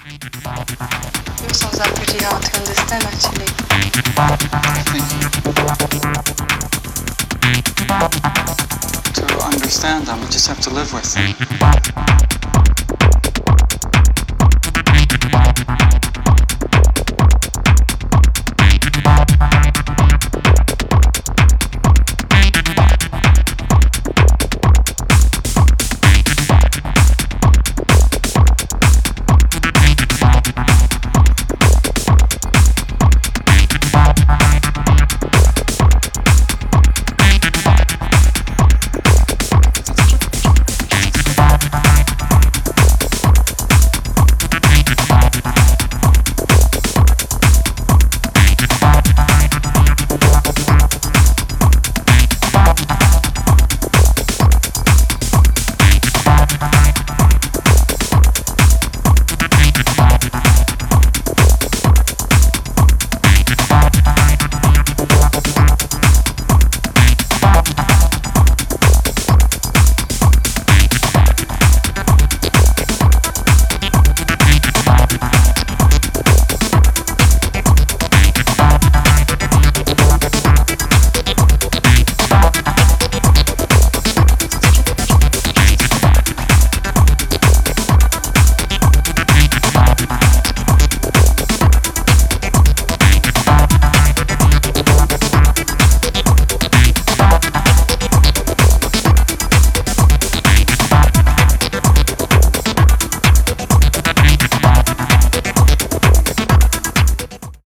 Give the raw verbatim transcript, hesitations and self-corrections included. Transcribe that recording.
Your songs are pretty hard to understand, actually. Thank you. To understand them, you just have to live with them.